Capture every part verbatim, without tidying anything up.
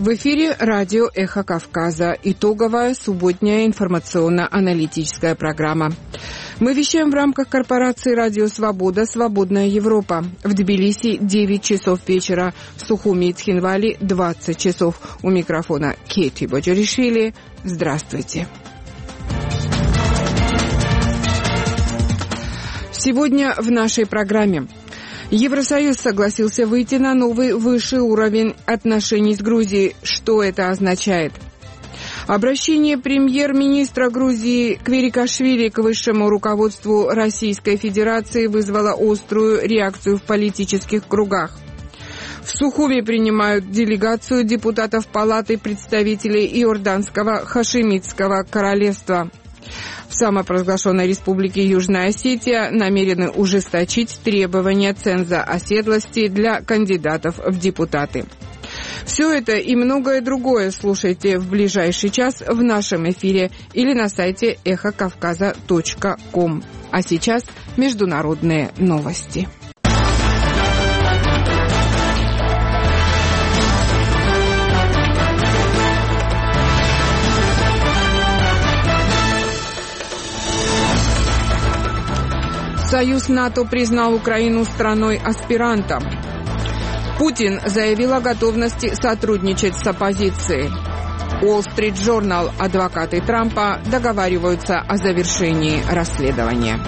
В эфире радио «Эхо Кавказа». Итоговая субботняя информационно-аналитическая программа. Мы вещаем в рамках корпорации «Радио Свобода. Свободная Европа». В Тбилиси девять часов вечера, в Сухуми и Цхинвали двадцать часов. У микрофона Кейти Боджоришвили. Здравствуйте. Сегодня в нашей программе. Евросоюз согласился выйти на новый высший уровень отношений с Грузией. Что это означает? Обращение премьер-министра Грузии Квирикашвили к высшему руководству Российской Федерации вызвало острую реакцию в политических кругах. В Сухуми принимают делегацию депутатов Палаты представителей Иорданского Хашимитского королевства. В самопровозглашенной республике Южная Осетия намерены ужесточить требования ценза оседлости для кандидатов в депутаты. Все это и многое другое слушайте в ближайший час в нашем эфире или на сайте эхо кавказа точка ком. А сейчас международные новости. Союз НАТО признал Украину страной-аспирантом. Путин заявил о готовности сотрудничать с оппозицией. Wall Street Journal: адвокаты Трампа договариваются о завершении расследования.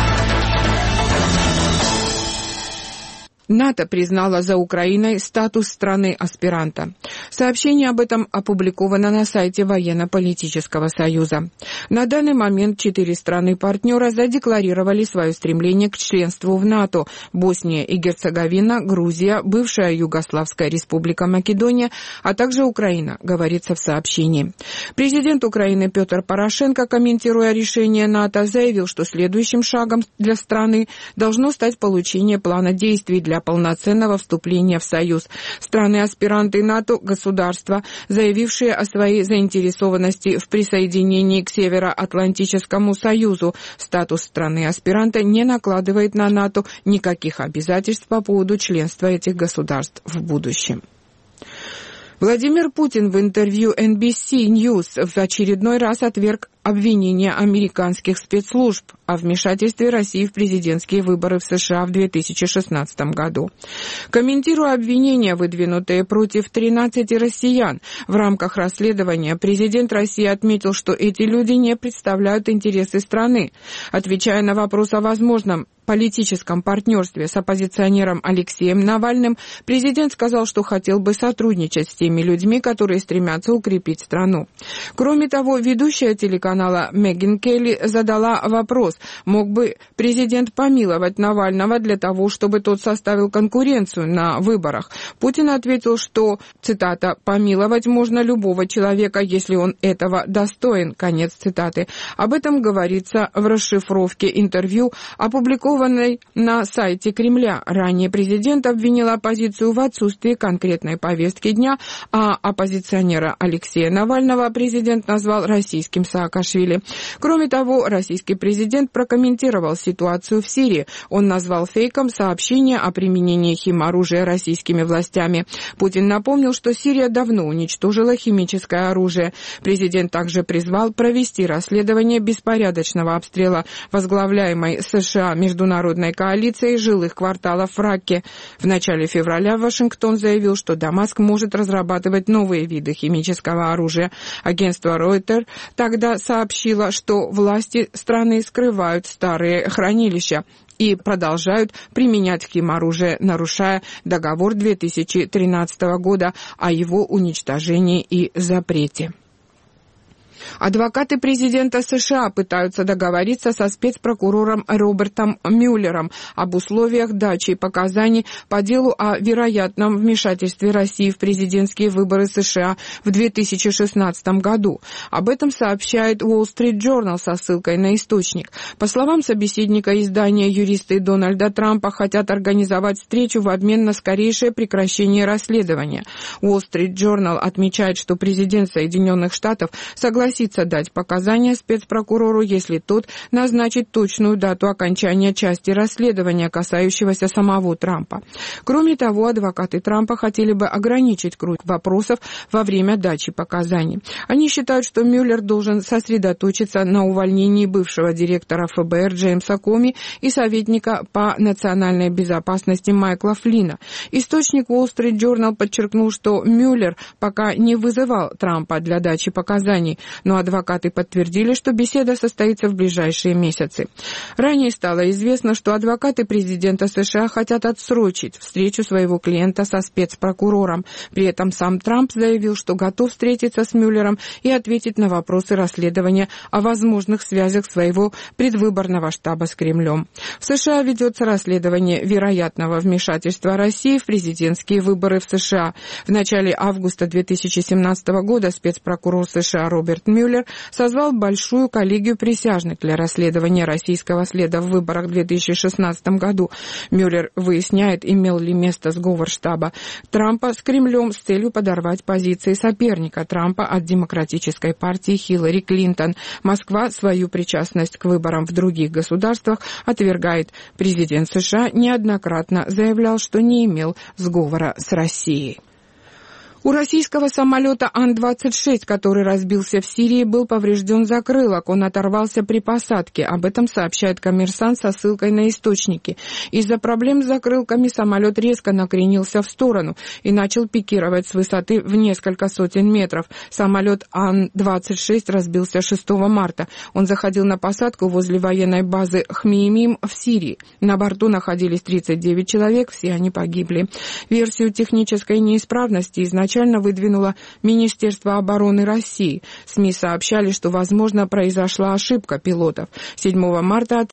НАТО признало за Украиной статус страны-аспиранта. Сообщение об этом опубликовано на сайте Военно-политического союза. На данный момент четыре страны-партнера задекларировали свое стремление к членству в НАТО: Босния и Герцеговина, Грузия, бывшая Югославская республика Македония, а также Украина, говорится в сообщении. Президент Украины Петр Порошенко, комментируя решение НАТО, заявил, что следующим шагом для страны должно стать получение плана действий для полноценного вступления в Союз. Страны-аспиранты НАТО – государства, заявившие о своей заинтересованности в присоединении к Североатлантическому Союзу. Статус страны-аспиранта не накладывает на НАТО никаких обязательств по поводу членства этих государств в будущем. Владимир Путин в интервью эн би си News в очередной раз отверг обвинения американских спецслужб о вмешательстве России в президентские выборы в США в две тысячи шестнадцатом году. Комментируя обвинения, выдвинутые против тринадцати россиян в рамках расследования, президент России отметил, что эти люди не представляют интересы страны. Отвечая на вопрос о возможном политическом партнерстве с оппозиционером Алексеем Навальным, президент сказал, что хотел бы сотрудничать с теми людьми, которые стремятся укрепить страну. Кроме того, ведущая телеканала Меган Келли задала вопрос: мог бы президент помиловать Навального для того, чтобы тот составил конкуренцию на выборах? Путин ответил, что, цитата, «помиловать можно любого человека, если он этого достоин», конец цитаты. Об этом говорится в расшифровке интервью, опубликованной на сайте Кремля. Ранее президент обвинил оппозицию в отсутствии конкретной повестки дня, а оппозиционера Алексея Навального президент назвал российским Саакашвили. Кроме того, российский президент прокомментировал ситуацию в Сирии. Он назвал фейком сообщение о применении химоружия российскими властями. Путин напомнил, что Сирия давно уничтожила химическое оружие. Президент также призвал провести расследование беспорядочного обстрела возглавляемой США между Международной коалиции жилых кварталов в Ракке. В начале февраля Вашингтон заявил, что Дамаск может разрабатывать новые виды химического оружия. Агентство Reuters тогда сообщило, что власти страны скрывают старые хранилища и продолжают применять химоружие, нарушая договор две тысячи тринадцатого года о его уничтожении и запрете. Адвокаты президента США пытаются договориться со спецпрокурором Робертом Мюллером об условиях дачи показаний по делу о вероятном вмешательстве России в президентские выборы США в две тысячи шестнадцатом году. Об этом сообщает Wall Street Journal со ссылкой на источник. По словам собеседника издания, юристы Дональда Трампа хотят организовать встречу в обмен на скорейшее прекращение расследования. Wall Street Journal отмечает, что президент Соединенных Штатов согласился согласится дать показания спецпрокурору, если тот назначит точную дату окончания части расследования, касающегося самого Трампа. Кроме того, адвокаты Трампа хотели бы ограничить круг вопросов во время дачи показаний. Они считают, что Мюллер должен сосредоточиться на увольнении бывшего директора эф бэ эр Джеймса Коми и советника по национальной безопасности Майкла Флина. Источник Wall Street Journal подчеркнул, что Мюллер пока не вызывал Трампа для дачи показаний, но адвокаты подтвердили, что беседа состоится в ближайшие месяцы. Ранее стало известно, что адвокаты президента США хотят отсрочить встречу своего клиента со спецпрокурором. При этом сам Трамп заявил, что готов встретиться с Мюллером и ответить на вопросы расследования о возможных связях своего предвыборного штаба с Кремлем. В США ведется расследование вероятного вмешательства России в президентские выборы в США. В начале августа две тысячи семнадцатого года спецпрокурор США Роберт Мюллер созвал большую коллегию присяжных для расследования российского следа в выборах в две тысячи шестнадцатом году. Мюллер выясняет, имел ли место сговор штаба Трампа с Кремлем с целью подорвать позиции соперника Трампа от Демократической партии Хиллари Клинтон. Москва свою причастность к выборам в других государствах отвергает. Президент США неоднократно заявлял, что не имел сговора с Россией. У российского самолета Ан двадцать шесть, который разбился в Сирии, был поврежден закрылок. Он оторвался при посадке. Об этом сообщает «Коммерсант» со ссылкой на источники. Из-за проблем с закрылками самолет резко накренился в сторону и начал пикировать с высоты в несколько сотен метров. Самолет Ан двадцать шесть разбился шестого марта. Он заходил на посадку возле военной базы Хмеймим в Сирии. На борту находились тридцать девять человек, все они погибли. Версию технической неисправности изначально выдвинуло Министерство обороны России. СМИ сообщали, что, возможно, произошла ошибка пилотов. седьмого марта